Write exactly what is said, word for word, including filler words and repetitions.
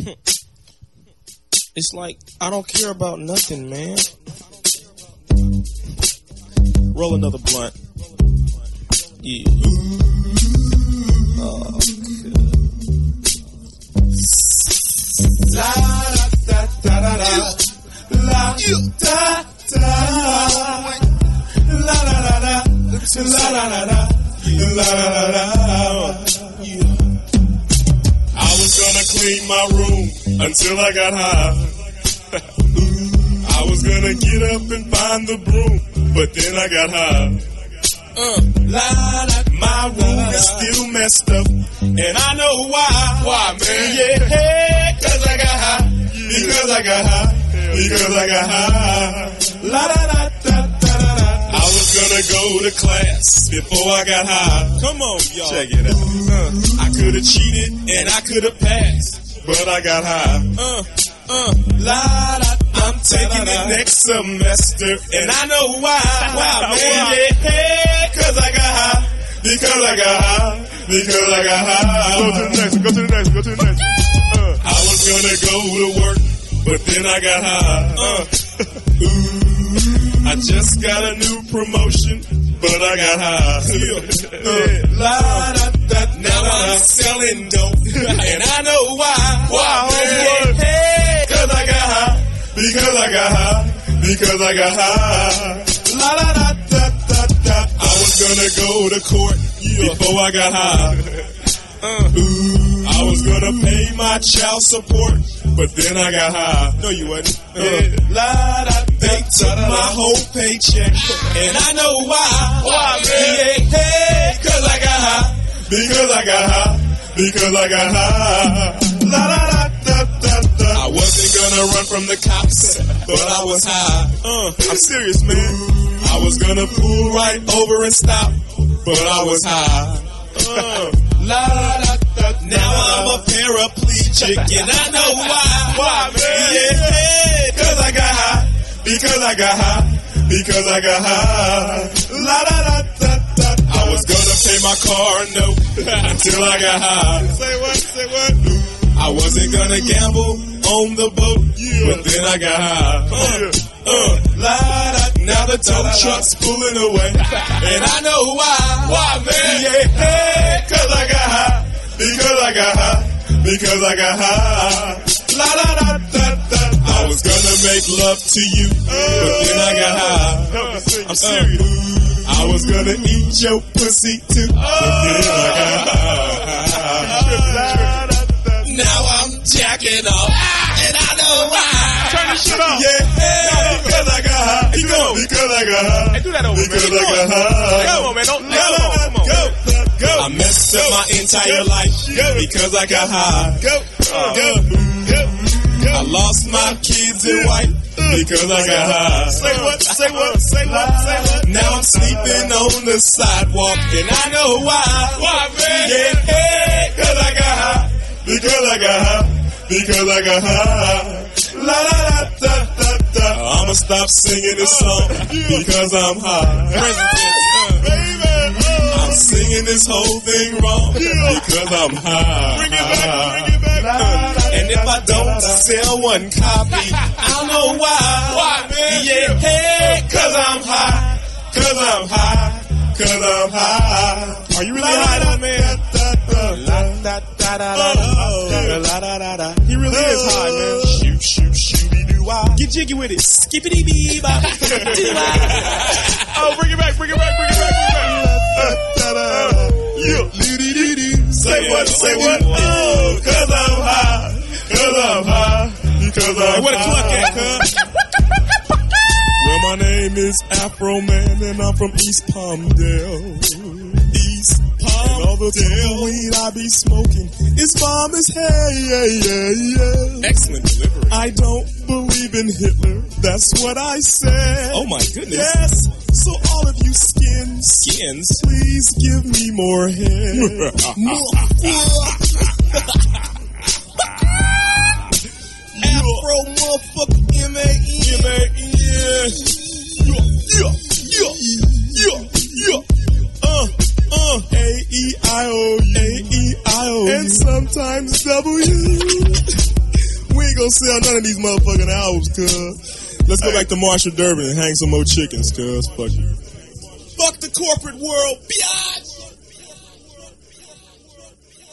It's like, I don't care about nothing, man. Roll another blunt. Yeah. Oh, la da da da da la da da la la la la la la la la la. I was gonna clean my room until I got high. I was gonna get up and find the broom, but then I got high. Uh, la, la, my room is still messed up, and I know why. Why, man? Yeah, hey, cause I got high. Because I got high. Because I got high. La da da da da da. I was gonna go to class before I got high. Come on, y'all. Check it out. Uh, I could have cheated and I could have passed, but I got high. Uh, uh, la da. I'm taking it next semester, and I know why. Why, man? Yeah, hey, cause I got high. Because I got high. Because I got high. Go to the next one. Go to the next one. Go to the next one. Uh, I was gonna go to work, but then I got high. Uh, ooh, I just got a new promotion, but I got high. Uh, la, da, da, now I'm selling dope, and I know why. Why, man? Yeah, hey, cause I got high. Because I got high, because I got high. La la da da da da. I was gonna go to court before I got high. Uh, ooh, I was gonna pay my child support, but then I got high. No, you wasn't. Uh, la da. They took my whole paycheck, and I know why. Why, man? Yeah, hey, cause I got high. Because I got high. Because I got high. La da da da da da. I wasn't gonna run from the cops, but I was high. Uh, I'm serious, man. I was gonna pull right over and stop, but I was high. Uh, la da da. Now I'm a paraplegic, and I know why. Why, man? Yeah, hey, cause I got high. Because I got high. Because I got high. La da da da da. I was gonna pay my car note until I got high. Say what? Say what? I wasn't gonna gamble on the boat, yeah, but then I got high. Uh, uh, la, da, now the tow truck's pulling away, and I know why. Why, man? Yeah, hey, cause I got high. Because I got high. Because I got high. La da da da da. I was gonna make love to you, but then I got high. I'm serious. Uh, I was gonna eat your pussy too, but then I got high. Now I'm jacking off, and I know why. Turn this shit off. Yeah, hey, because I got high. Hey, go. Because I got high. Hey, do that over, because man. I got high. Come on, man. Don't, no, come on, come on. Go, go. I messed up my entire go. life go. because I got high. Go, uh, go, go, go. I lost my kids and wife because I got high. Say what, say what, say what, say what. Now I'm sleeping on the sidewalk, and I know why. Why, man? Yeah, hey, because I got high. Because I got high, because I got high. La la da da da da. I'ma stop singing this song because I'm high. Present tense, baby. Oh. I'm singing this whole thing wrong because I'm high. Bring it back, bring it back. And if I don't sell one copy, I don't know why. Why, man? Yeah, hey, cause I'm high, cause I'm high, cause I'm high. Are you really high, man? La da da da da la da da da. He really is high, man. Shoot, shoot, shooty doo wah. Get jiggy with it. Skippity bee bop. Oh, bring it back, bring it back, bring it back, bring it back. Yeah. Say what, say what? Oh, cause I'm high, cause I'm high, because I'm hey, what a cluck at, cuz? Well, my name is Afro Man, and I'm from East Palmdale. East Palmdale. And all the damn weed I be smoking is bomb as hell, yeah, yeah, yeah. Excellent delivery. I don't believe in Hitler, that's what I said. Oh my goodness. Yes, so all of you skins, skins, please give me more head. More. Afro motherfucker M A E. M A E. Yeah, yeah, yeah, yeah, yeah. Uh, uh. A E I O U. A E I O U. And sometimes W. don't sell none of these motherfucking albums, cuz. Let's go Hey. back to Marshall Durbin and hang some more chickens, cuz. Fuck you. Fuck the corporate world. Biatch!